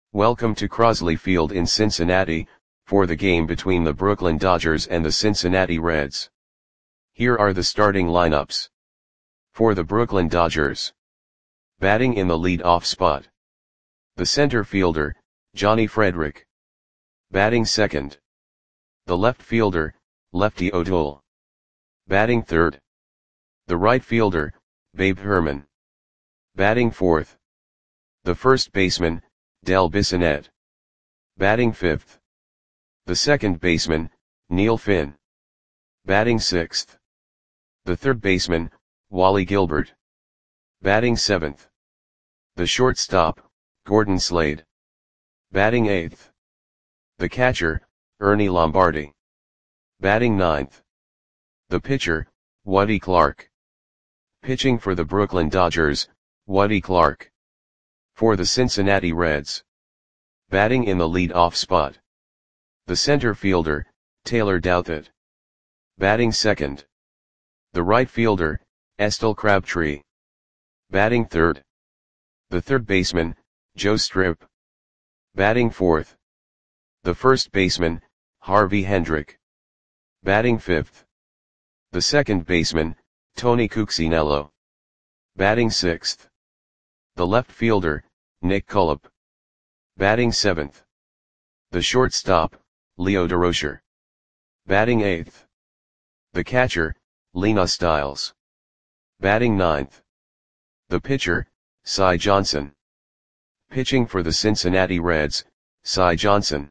Welcome to Crosley Field in Cincinnati, for the game between the Brooklyn Dodgers and the Cincinnati Reds. Here are the starting lineups. For the Brooklyn Dodgers. Batting in the lead-off spot. The center fielder, Johnny Frederick. Batting second. The left fielder, Lefty O'Toole. Batting third. The right fielder, Babe Herman. Batting fourth. The first baseman, Del Bissonette. Batting fifth. The second baseman, Neil Finn. Batting sixth. The third baseman, Wally Gilbert. Batting seventh. The shortstop, Gordon Slade. Batting eighth. The catcher, Ernie Lombardi. Batting ninth. The pitcher, Woody Clark. Pitching for the Brooklyn Dodgers, Woody Clark. For the Cincinnati Reds. Batting in the lead-off spot. The center fielder, Taylor Douthit. Batting second. The right fielder, Estelle Crabtree. Batting third. The third baseman, Joe Strip. Batting fourth. The first baseman, Harvey Hendrick. Batting fifth. The second baseman, Tony Cuccinello. Batting sixth. The left fielder, Nick Cullip. Batting seventh. The shortstop, Leo Durocher. Batting eighth. The catcher, Lena Stiles. Batting ninth. The pitcher, Cy Johnson. Pitching for the Cincinnati Reds, Cy Johnson.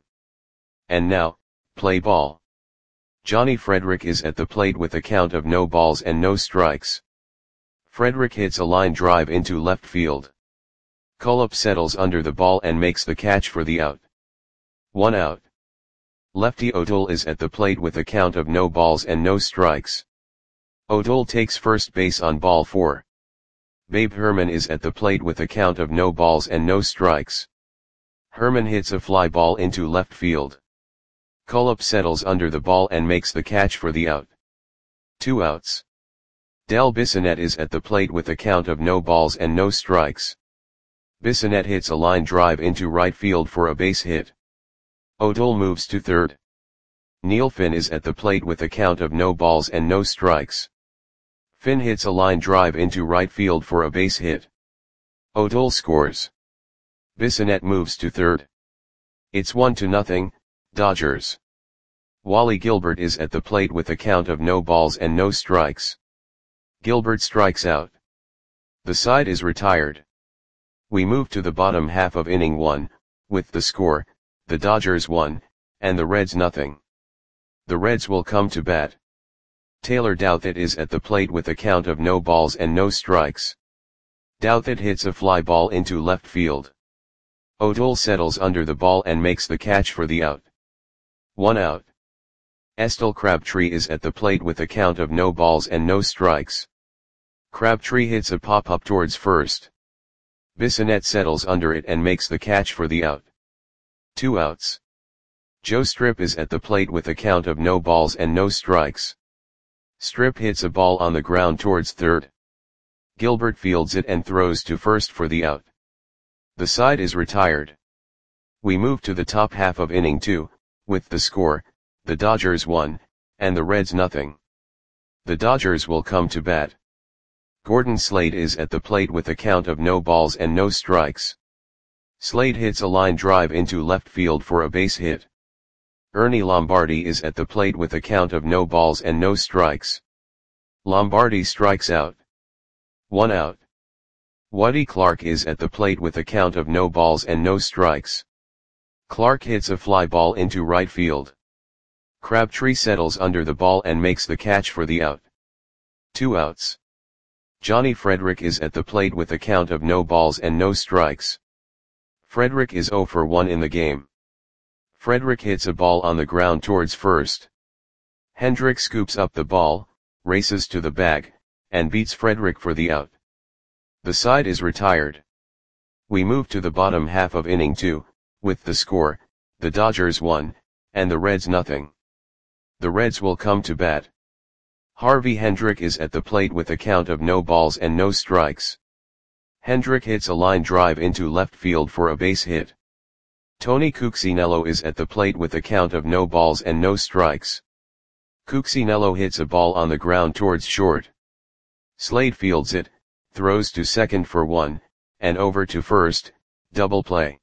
And now, play ball. Johnny Frederick is at the plate with a count of no balls and no strikes. Frederick hits a line drive into left field. Cullip settles under the ball and makes the catch for the out. 1 out. Lefty O'Toole is at the plate with a count of no balls and no strikes. O'Toole takes first base on ball 4. Babe Herman is at the plate with a count of no balls and no strikes. Herman hits a fly ball into left field. Cullip settles under the ball and makes the catch for the out. 2 outs. Del Bissonette is at the plate with a count of no balls and no strikes. Bissonette hits a line drive into right field for a base hit. O'Toole moves to third. Neil Finn is at the plate with a count of no balls and no strikes. Finn hits a line drive into right field for a base hit. O'Toole scores. Bissonette moves to third. It's 1-0, Dodgers. Wally Gilbert is at the plate with a count of no balls and no strikes. Gilbert strikes out. The side is retired. We move to the bottom half of inning 1, with the score, the Dodgers 1, and the Reds 0. The Reds will come to bat. Taylor Douthit is at the plate with a count of no balls and no strikes. Douthit hits a fly ball into left field. O'Toole settles under the ball and makes the catch for the out. 1 out. Estelle Crabtree is at the plate with a count of no balls and no strikes. Crabtree hits a pop-up towards first. Bissonette settles under it and makes the catch for the out. 2 outs. Joe Strip is at the plate with a count of no balls and no strikes. Strip hits a ball on the ground towards third. Gilbert fields it and throws to first for the out. The side is retired. We move to the top half of inning 2, with the score, the Dodgers 1, and the Reds 0. The Dodgers will come to bat. Gordon Slade is at the plate with a count of no balls and no strikes. Slade hits a line drive into left field for a base hit. Ernie Lombardi is at the plate with a count of no balls and no strikes. Lombardi strikes out. 1 out. Woody Clark is at the plate with a count of no balls and no strikes. Clark hits a fly ball into right field. Crabtree settles under the ball and makes the catch for the out. 2 outs. Johnny Frederick is at the plate with a count of no balls and no strikes. Frederick is 0 for 1 in the game. Frederick hits a ball on the ground towards first. Hendrick scoops up the ball, races to the bag, and beats Frederick for the out. The side is retired. We move to the bottom half of inning 2, with the score, the Dodgers 1, and the Reds 0. The Reds will come to bat. Harvey Hendrick is at the plate with a count of no balls and no strikes. Hendrick hits a line drive into left field for a base hit. Tony Cuccinello is at the plate with a count of no balls and no strikes. Cuccinello hits a ball on the ground towards short. Slade fields it, throws to second for 1, and over to first, double play.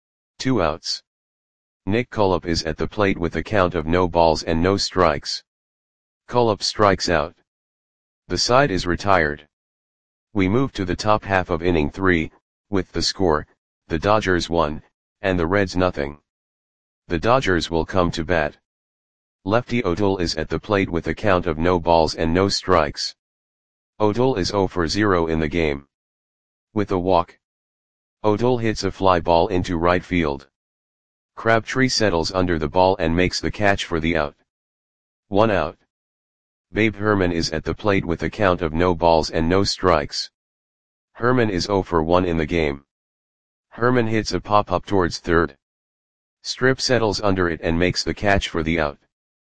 2 outs. Nick Cullip is at the plate with a count of no balls and no strikes. Cullip strikes out. The side is retired. We move to the top half of inning 3, with the score, the Dodgers 1, and the Reds nothing. The Dodgers will come to bat. Lefty O'Toole is at the plate with a count of no balls and no strikes. O'Toole is 0 for 0 in the game. With a walk. O'Toole hits a fly ball into right field. Crabtree settles under the ball and makes the catch for the out. 1 out. Babe Herman is at the plate with a count of no balls and no strikes. Herman is 0 for 1 in the game. Herman hits a pop-up towards third. Strip settles under it and makes the catch for the out.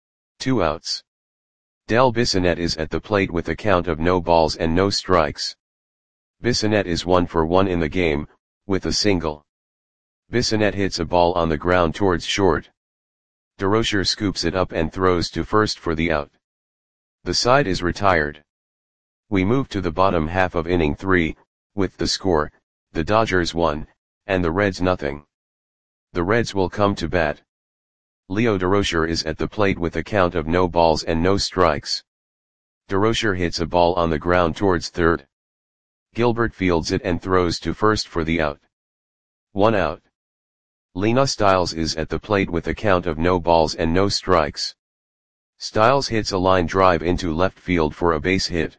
2 outs. Del Bissonette is at the plate with a count of no balls and no strikes. Bissonette is 1 for 1 in the game, with a single. Bissonette hits a ball on the ground towards short. DeRocher scoops it up and throws to first for the out. The side is retired. We move to the bottom half of inning 3, with the score, the Dodgers 1, and the Reds nothing. The Reds will come to bat. Leo DeRocher is at the plate with a count of no balls and no strikes. DeRocher hits a ball on the ground towards third. Gilbert fields it and throws to first for the out. 1 out. Lena Stiles is at the plate with a count of no balls and no strikes. Stiles hits a line drive into left field for a base hit.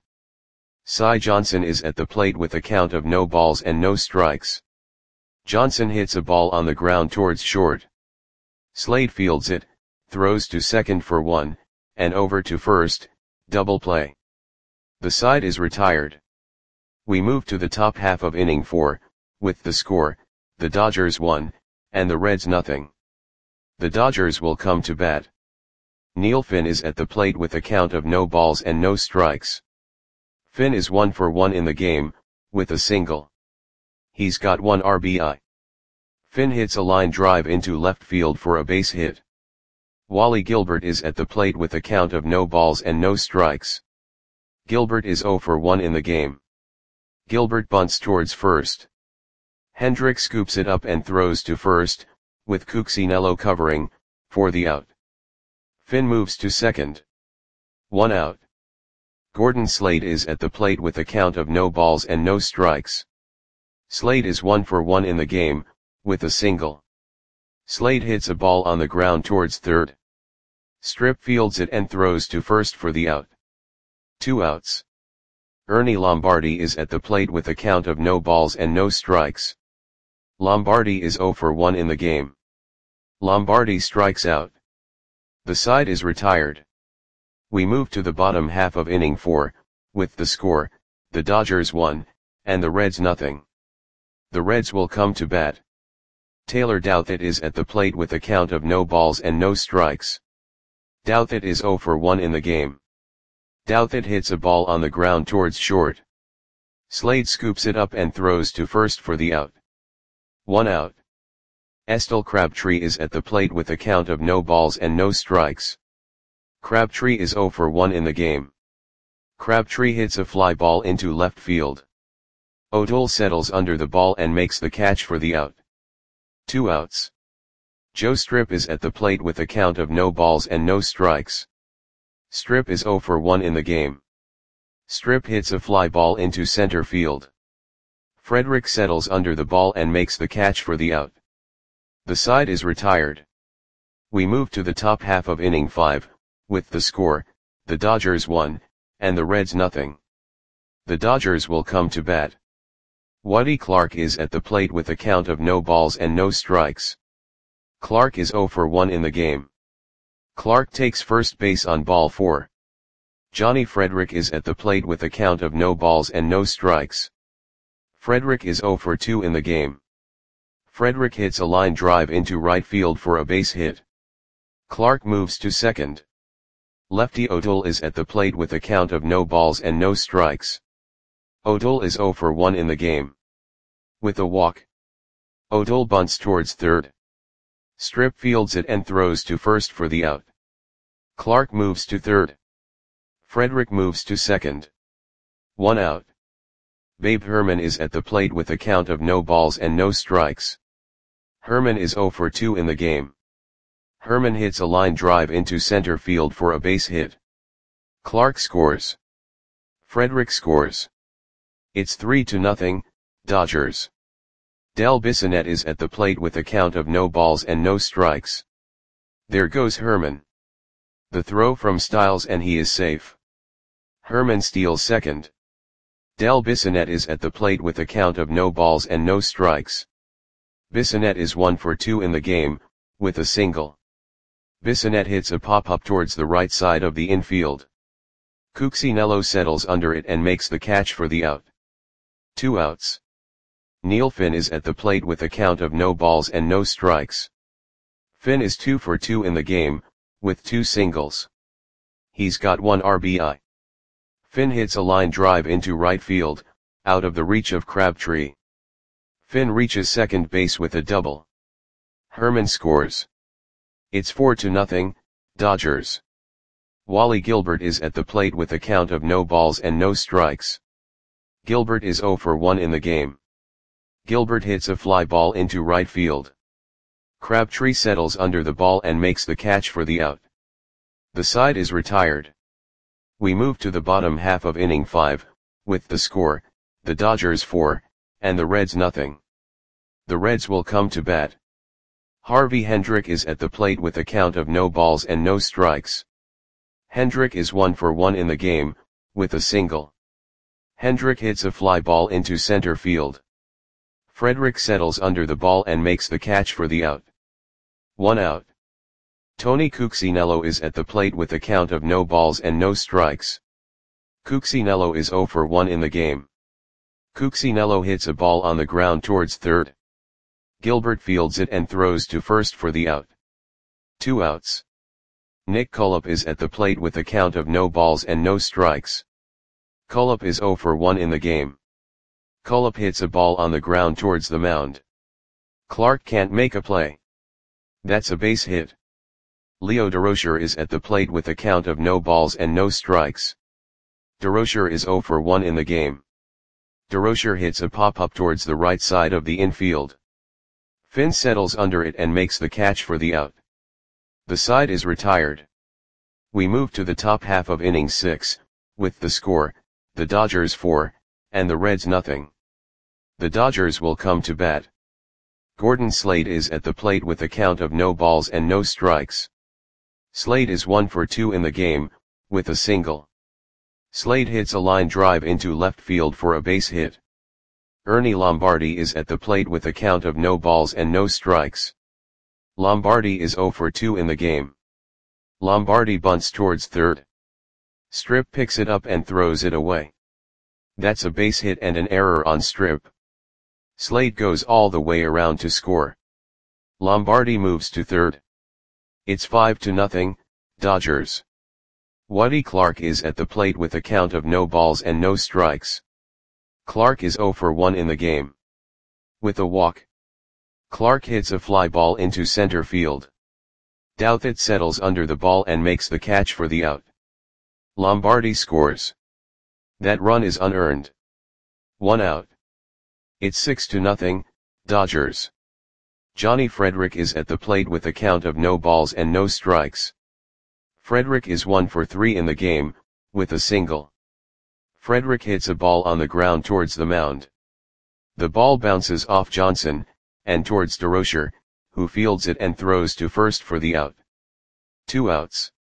Cy Johnson is at the plate with a count of no balls and no strikes. Johnson hits a ball on the ground towards short. Slade fields it, throws to second for 1, and over to first, double play. The side is retired. We move to the top half of inning 4, with the score, the Dodgers 1, and the Reds nothing. The Dodgers will come to bat. Neil Finn is at the plate with a count of no balls and no strikes. Finn is 1 for 1 in the game, with a single. He's got 1 RBI. Finn hits a line drive into left field for a base hit. Wally Gilbert is at the plate with a count of no balls and no strikes. Gilbert is 0 for 1 in the game. Gilbert bunts towards first. Hendrick scoops it up and throws to first, with Cuccinello covering, for the out. Finn moves to second. 1 out. Gordon Slade is at the plate with a count of no balls and no strikes. Slade is 1 for 1 in the game, with a single. Slade hits a ball on the ground towards third. Strip fields it and throws to first for the out. 2 outs. Ernie Lombardi is at the plate with a count of no balls and no strikes. Lombardi is 0 for 1 in the game. Lombardi strikes out. The side is retired. We move to the bottom half of inning 4, with the score, the Dodgers 1, and the Reds nothing. The Reds will come to bat. Taylor Douthit is at the plate with a count of no balls and no strikes. Douthit is 0 for 1 in the game. Douthit hits a ball on the ground towards short. Slade scoops it up and throws to first for the out. 1 out. Estel Crabtree is at the plate with a count of no balls and no strikes. Crabtree is 0 for 1 in the game. Crabtree hits a fly ball into left field. O'Toole settles under the ball and makes the catch for the out. 2 outs. Joe Strip is at the plate with a count of no balls and no strikes. Strip is 0 for 1 in the game. Strip hits a fly ball into center field. Frederick settles under the ball and makes the catch for the out. The side is retired. We move to the top half of inning 5, with the score, the Dodgers 1, and the Reds nothing. The Dodgers will come to bat. Waddy Clark is at the plate with a count of no balls and no strikes. Clark is 0 for 1 in the game. Clark takes first base on ball 4. Johnny Frederick is at the plate with a count of no balls and no strikes. Frederick is 0 for 2 in the game. Frederick hits a line drive into right field for a base hit. Clark moves to second. Lefty O'Toole is at the plate with a count of no balls and no strikes. O'Toole is 0 for 1 in the game. With a walk. O'Toole bunts towards third. Strip fields it and throws to first for the out. Clark moves to third. Frederick moves to second. 1 out. Babe Herman is at the plate with a count of no balls and no strikes. Herman is 0 for 2 in the game. Herman hits a line drive into center field for a base hit. Clark scores. Frederick scores. It's 3-0, Dodgers. Del Bissonette is at the plate with a count of no balls and no strikes. There goes Herman. The throw from Styles and he is safe. Herman steals second. Del Bissonette is at the plate with a count of no balls and no strikes. Bissonette is 1 for 2 in the game, with a single. Bissonette hits a pop-up towards the right side of the infield. Cuccinello settles under it and makes the catch for the out. 2 outs. Neil Finn is at the plate with a count of no balls and no strikes. Finn is 2 for 2 in the game, with 2 singles. He's got 1 RBI. Finn hits a line drive into right field, out of the reach of Crabtree. Finn reaches second base with a double. Herman scores. It's 4-0, Dodgers. Wally Gilbert is at the plate with a count of no balls and no strikes. Gilbert is 0 for 1 in the game. Gilbert hits a fly ball into right field. Crabtree settles under the ball and makes the catch for the out. The side is retired. We move to the bottom half of inning 5, with the score, the Dodgers 4, and the Reds nothing. The Reds will come to bat. Harvey Hendrick is at the plate with a count of no balls and no strikes. Hendrick is 1 for 1 in the game, with a single. Hendrick hits a fly ball into center field. Frederick settles under the ball and makes the catch for the out. 1 out. Tony Cuccinello is at the plate with a count of no balls and no strikes. Cuccinello is 0 for 1 in the game. Cuccinello hits a ball on the ground towards third. Gilbert fields it and throws to first for the out. 2 outs. Nick Cullop is at the plate with a count of no balls and no strikes. Cullop is 0 for 1 in the game. Cullop hits a ball on the ground towards the mound. Clark can't make a play. That's a base hit. Leo Durocher is at the plate with a count of no balls and no strikes. Durocher is 0 for 1 in the game. Durocher hits a pop-up towards the right side of the infield. Finn settles under it and makes the catch for the out. The side is retired. We move to the top half of inning 6, with the score, the Dodgers 4, and the Reds nothing. The Dodgers will come to bat. Gordon Slade is at the plate with a count of no balls and no strikes. Slade is 1 for 2 in the game, with a single. Slade hits a line drive into left field for a base hit. Ernie Lombardi is at the plate with a count of no balls and no strikes. Lombardi is 0 for 2 in the game. Lombardi bunts towards third. Strip picks it up and throws it away. That's a base hit and an error on Strip. Slade goes all the way around to score. Lombardi moves to third. It's 5-0, Dodgers. Woody Clark is at the plate with a count of no balls and no strikes. Clark is 0 for 1 in the game. With a walk. Clark hits a fly ball into center field. Douthit settles under the ball and makes the catch for the out. Lombardi scores. That run is unearned. 1 out. It's 6-0, Dodgers. Johnny Frederick is at the plate with a count of no balls and no strikes. Frederick is 1 for 3 in the game, with a single. Frederick hits a ball on the ground towards the mound. The ball bounces off Johnson, and towards Durocher, who fields it and throws to first for the out. 2 outs.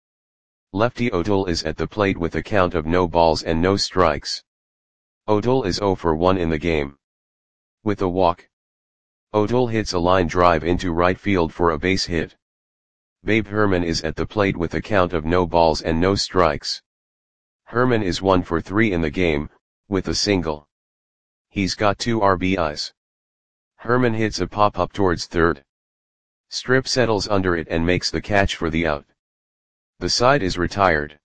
Lefty O'Toole is at the plate with a count of no balls and no strikes. O'Toole is 0 for 1 in the game. With a walk. O'Toole hits a line drive into right field for a base hit. Babe Herman is at the plate with a count of no balls and no strikes. Herman is 1 for 3 in the game, with a single. He's got 2 RBIs. Herman hits a pop-up towards third. Strip settles under it and makes the catch for the out. The side is retired.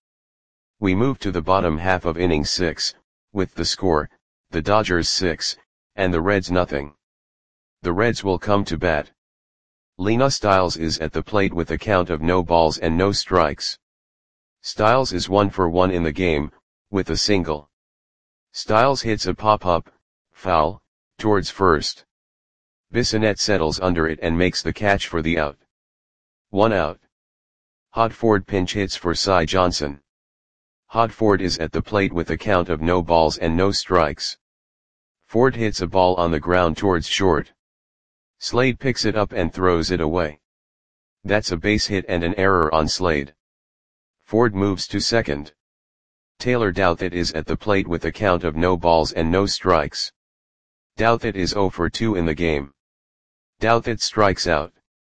We move to the bottom half of inning 6, with the score, the Dodgers 6, and the Reds nothing. The Reds will come to bat. Lena Styles is at the plate with a count of no balls and no strikes. Styles is 1 for 1 in the game, with a single. Styles hits a pop-up, foul, towards first. Bissonette settles under it and makes the catch for the out. 1 out. Hodford pinch hits for Cy Johnson. Hodford is at the plate with a count of no balls and no strikes. Ford hits a ball on the ground towards short. Slade picks it up and throws it away. That's a base hit and an error on Slade. Ford moves to second. Taylor Douthit is at the plate with a count of no balls and no strikes. Douthit is 0 for 2 in the game. Douthit strikes out.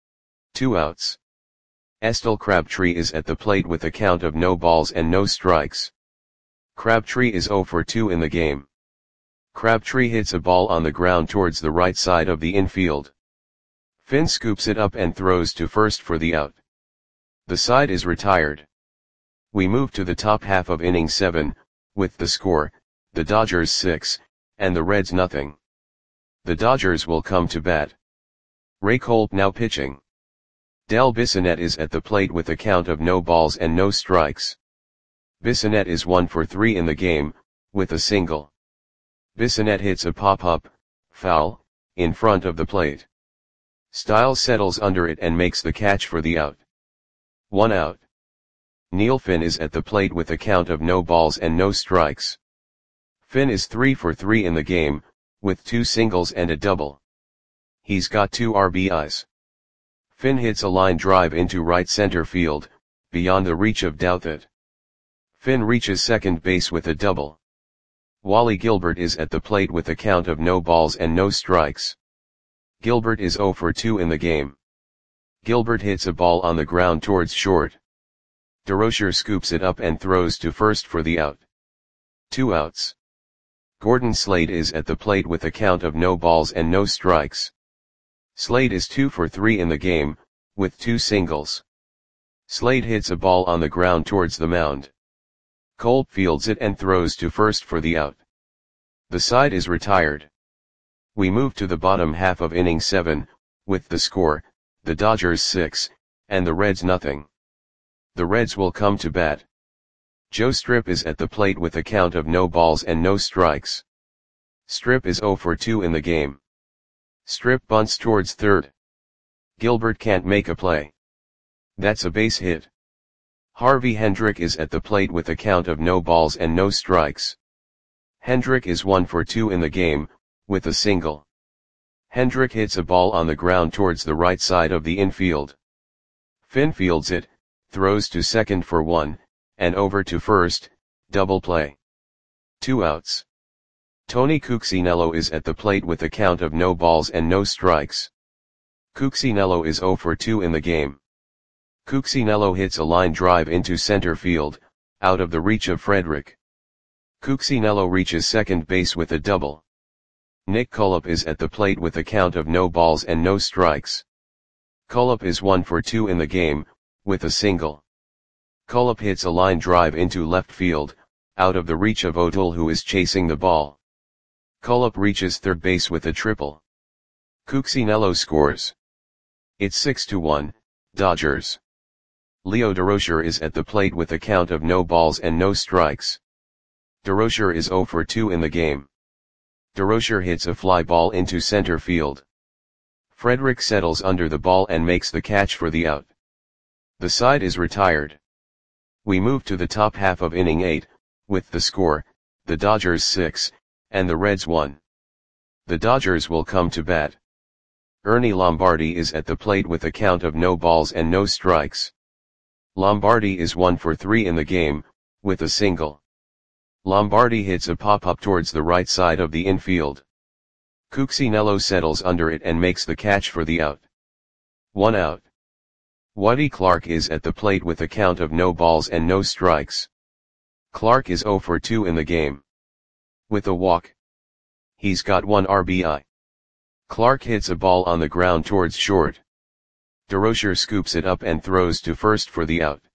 2 outs. Estelle Crabtree is at the plate with a count of no balls and no strikes. Crabtree is 0 for 2 in the game. Crabtree hits a ball on the ground towards the right side of the infield. Finn scoops it up and throws to first for the out. The side is retired. We move to the top half of inning 7, with the score, the Dodgers 6, and the Reds nothing. The Dodgers will come to bat. Ray Kolb now pitching. Del Bissonette is at the plate with a count of no balls and no strikes. Bissonette is 1 for 3 in the game, with a single. Bissonette hits a pop-up, foul, in front of the plate. Styles settles under it and makes the catch for the out. 1 out. Neil Finn is at the plate with a count of no balls and no strikes. Finn is 3 for 3 in the game, with 2 singles and a double. He's got 2 RBIs. Finn hits a line drive into right center field, beyond the reach of Douthit. Finn reaches second base with a double. Wally Gilbert is at the plate with a count of no balls and no strikes. Gilbert is 0 for 2 in the game. Gilbert hits a ball on the ground towards short. DeRocher scoops it up and throws to first for the out. 2 outs. Gordon Slade is at the plate with a count of no balls and no strikes. Slade is 2 for 3 in the game, with 2 singles. Slade hits a ball on the ground towards the mound. Kolb fields it and throws to first for the out. The side is retired. We move to the bottom half of inning 7, with the score, the Dodgers 6, and the Reds nothing. The Reds will come to bat. Joe Strip is at the plate with a count of no balls and no strikes. Strip is 0 for 2 in the game. Strip bunts towards third. Gilbert can't make a play. That's a base hit. Harvey Hendrick is at the plate with a count of no balls and no strikes. Hendrick is 1 for 2 in the game, with a single. Hendrick hits a ball on the ground towards the right side of the infield. Finn fields it, throws to second for 1, and over to first, double play. 2 outs. Tony Cuccinello is at the plate with a count of no balls and no strikes. Cuccinello is 0 for 2 in the game. Cuccinello hits a line drive into center field, out of the reach of Frederick. Cuccinello reaches second base with a double. Nick Cullip is at the plate with a count of no balls and no strikes. Cullip is 1 for 2 in the game, with a single. Cullip hits a line drive into left field, out of the reach of O'Toole who is chasing the ball. Cullip reaches third base with a triple. Cuccinello scores. It's 6-1, Dodgers. Leo DeRocher is at the plate with a count of no balls and no strikes. DeRocher is 0 for 2 in the game. DeRocher hits a fly ball into center field. Frederick settles under the ball and makes the catch for the out. The side is retired. We move to the top half of inning 8, with the score, the Dodgers 6, and the Reds 1. The Dodgers will come to bat. Ernie Lombardi is at the plate with a count of no balls and no strikes. Lombardi is 1 for 3 in the game, with a single. Lombardi hits a pop-up towards the right side of the infield. Cuccinello settles under it and makes the catch for the out. 1 out. Whitey Clark is at the plate with a count of no balls and no strikes. Clark is 0 for 2 in the game. With a walk. He's got 1 RBI. Clark hits a ball on the ground towards short. DeRocher scoops it up and throws to first for the out.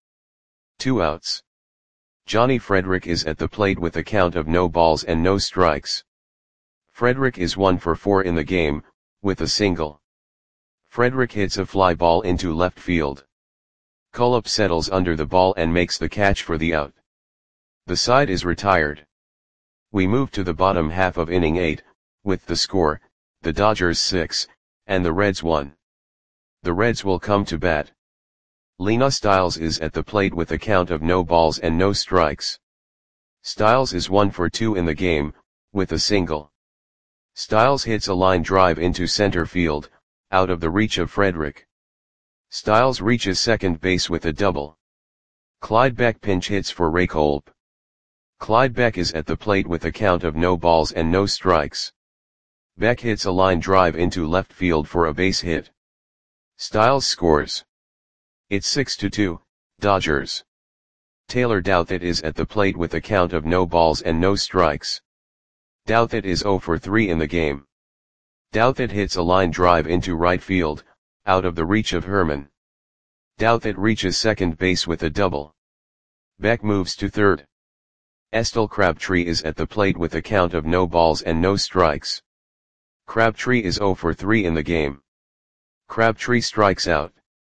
2 outs. Johnny Frederick is at the plate with a count of no balls and no strikes. Frederick is 1 for 4 in the game, with a single. Frederick hits a fly ball into left field. Kulop settles under the ball and makes the catch for the out. The side is retired. We move to the bottom half of inning 8, with the score, the Dodgers 6, and the Reds 1. The Reds will come to bat. Lena Stiles is at the plate with a count of no balls and no strikes. Stiles is 1 for 2 in the game, with a single. Stiles hits a line drive into center field, out of the reach of Frederick. Stiles reaches second base with a double. Clyde Beck pinch hits for Ray Kulp. Clyde Beck is at the plate with a count of no balls and no strikes. Beck hits a line drive into left field for a base hit. Stiles scores. It's 6-2, Dodgers. Taylor Douthit is at the plate with a count of no balls and no strikes. Douthit is 0 for 3 in the game. Douthit hits a line drive into right field, out of the reach of Herman. Douthit reaches second base with a double. Beck moves to third. Estelle Crabtree is at the plate with a count of no balls and no strikes. Crabtree is 0 for 3 in the game. Crabtree strikes out.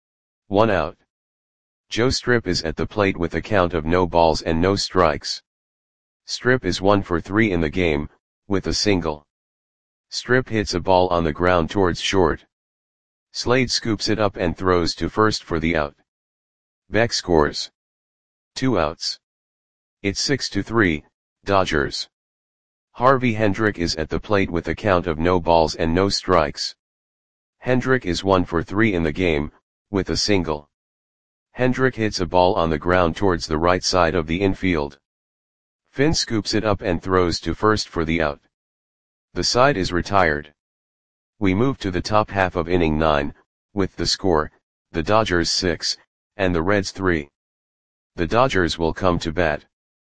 1 out. Joe Strip is at the plate with a count of no balls and no strikes. Strip is 1 for 3 in the game, with a single. Strip hits a ball on the ground towards short. Slade scoops it up and throws to first for the out. Beck scores. 2 outs. It's 6-3, Dodgers. Harvey Hendrick is at the plate with a count of no balls and no strikes. Hendrick is 1 for 3 in the game, with a single. Hendrick hits a ball on the ground towards the right side of the infield. Finn scoops it up and throws to first for the out. The side is retired. We move to the top half of inning 9, with the score, the Dodgers 6, and the Reds 3. The Dodgers will come to bat.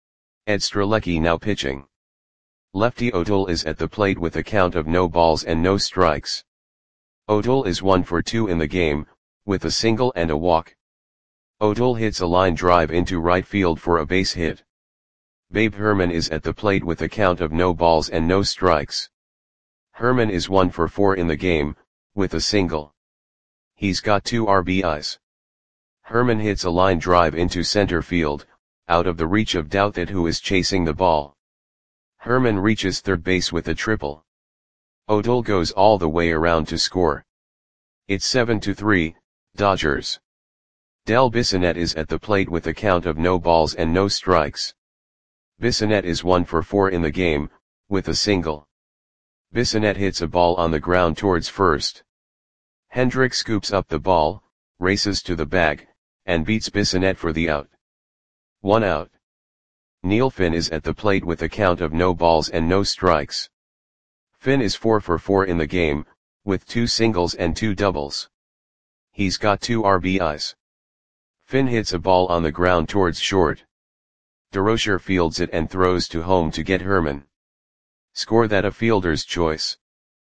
Ed Strzelecki now pitching. Lefty O'Toole is at the plate with a count of no balls and no strikes. O'Toole is 1 for 2 in the game, with a single and a walk. O'Toole hits a line drive into right field for a base hit. Babe Herman is at the plate with a count of no balls and no strikes. Herman is 1 for 4 in the game, with a single. He's got 2 RBIs. Herman hits a line drive into center field, out of the reach of Douthit who is chasing the ball. Herman reaches third base with a triple. O'Toole goes all the way around to score. It's 7-3, Dodgers. Del Bissonette is at the plate with a count of no balls and no strikes. Bissonette is 1 for 4 in the game, with a single. Bissonette hits a ball on the ground towards first. Hendrick scoops up the ball, races to the bag, and beats Bissonette for the out. 1 out. Neil Finn is at the plate with a count of no balls and no strikes. Finn is 4 for 4 in the game, with 2 singles and 2 doubles. He's got 2 RBIs. Finn hits a ball on the ground towards short. DeRocher fields it and throws to home to get Herman. Score that a fielder's choice.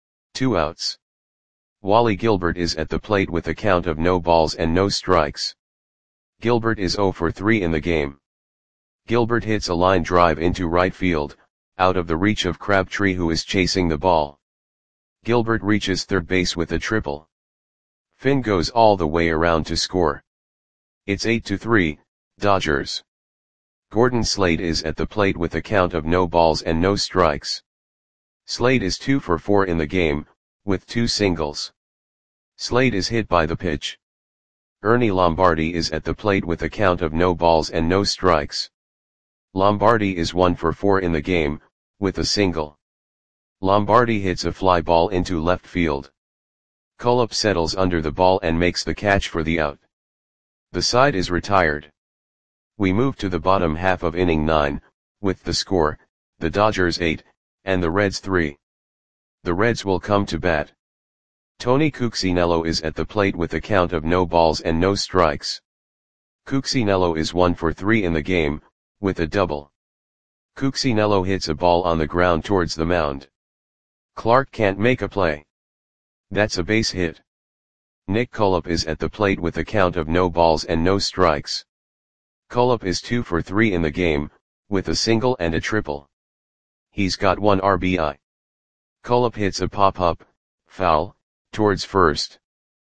2 outs. Wally Gilbert is at the plate with a count of no balls and no strikes. Gilbert is 0 for 3 in the game. Gilbert hits a line drive into right field, out of the reach of Crabtree who is chasing the ball. Gilbert reaches third base with a triple. Finn goes all the way around to score. It's 8-3, Dodgers. Gordon Slade is at the plate with a count of no balls and no strikes. Slade is 2 for 4 in the game, with 2 singles. Slade is hit by the pitch. Ernie Lombardi is at the plate with a count of no balls and no strikes. Lombardi is 1 for 4 in the game, with a single. Lombardi hits a fly ball into left field. Kulop settles under the ball and makes the catch for the out. The side is retired. We move to the bottom half of inning 9, with the score, the Dodgers 8, and the Reds 3. The Reds will come to bat. Tony Cuccinello is at the plate with a count of no balls and no strikes. Cuccinello is 1 for 3 in the game, with a double. Cuccinello hits a ball on the ground towards the mound. Clark can't make a play. That's a base hit. Nick Kulop is at the plate with a count of no balls and no strikes. Kulop is 2 for 3 in the game, with a single and a triple. He's got 1 RBI. Kulop hits a pop-up, foul, towards first.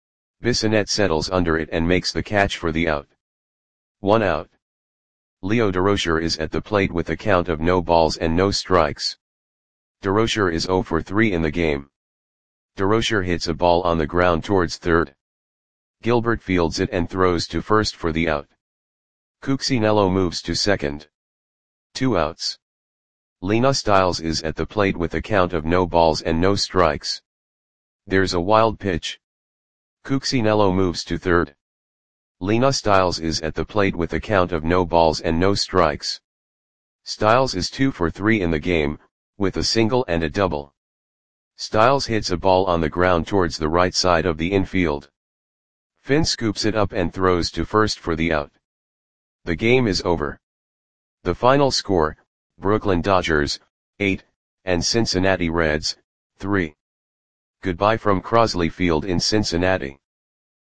Bissonette settles under it and makes the catch for the out. 1 out. Leo Durocher is at the plate with a count of no balls and no strikes. Durocher is 0 for 3 in the game. Durocher hits a ball on the ground towards third. Gilbert fields it and throws to first for the out. Cuccinello moves to second. 2 outs. Lena Stiles is at the plate with a count of no balls and no strikes. There's a wild pitch. Cuccinello moves to third. Lena Stiles is at the plate with a count of no balls and no strikes. Stiles is 2 for 3 in the game, with a single and a double. Stiles hits a ball on the ground towards the right side of the infield. Finn scoops it up and throws to first for the out. The game is over. The final score, Brooklyn Dodgers, 8, and Cincinnati Reds, 3. Goodbye from Crosley Field in Cincinnati.